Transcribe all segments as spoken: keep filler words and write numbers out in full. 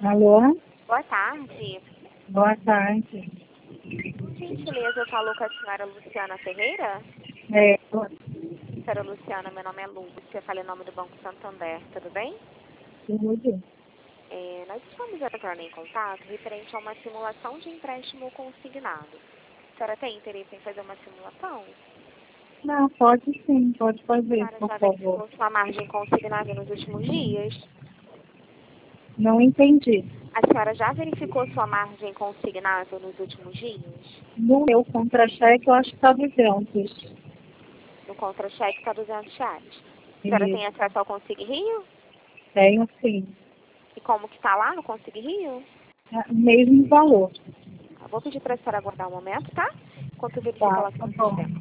Alô? Boa tarde. Boa tarde. Por gentileza, eu falo com a senhora Luciana Ferreira? É, Senhora Luciana, meu nome é Lúcia, falei em nome do Banco Santander, tudo bem? tudo. É, nós estamos entrando em contato referente a uma simulação de empréstimo consignado. A senhora tem interesse em fazer uma simulação? Não, pode sim, pode A fazer, senhora por já favor. verificou sua margem consignada nos últimos dias? Não entendi. A senhora já verificou sua margem consignada nos últimos dias? No meu contra-cheque, eu acho que está duzentos. No contra-cheque está duzentos reais. A senhora tem Isso. acesso ao Consigue Rio? Tenho sim. E como que está lá no Consigue Rio? É o mesmo valor. Eu vou pedir para a senhora aguardar um momento, tá? Enquanto eu verifico Tá, ela aqui tá no bom. sistema.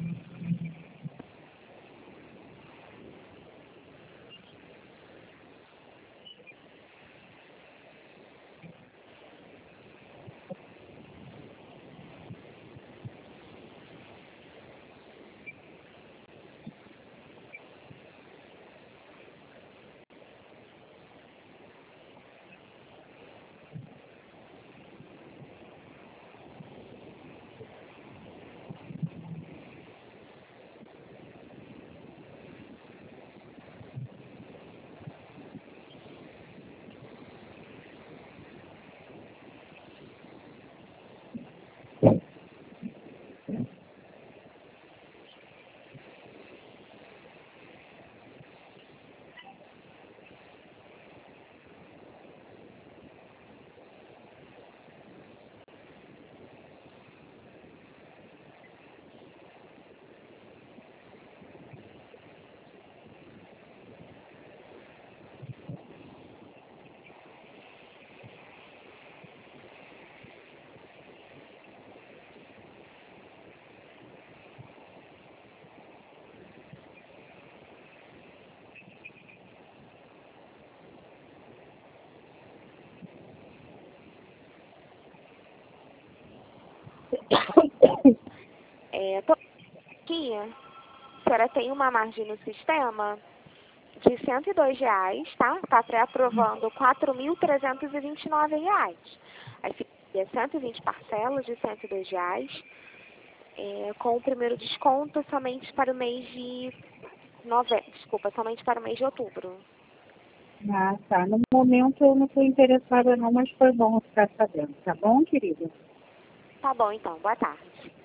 É, tô aqui. A senhora tem uma margem no sistema de cento e dois reais, tá? Está pré-aprovando quatro mil trezentos e vinte e nove reais. Aí fica cento e vinte parcelas de cento e dois reais, é, com o primeiro desconto somente para o mês de novembro, desculpa, somente para o mês de outubro. Ah, tá. No momento eu não estou interessada não, mas foi bom ficar sabendo. Tá bom, querida? Tá bom, então. Boa tarde.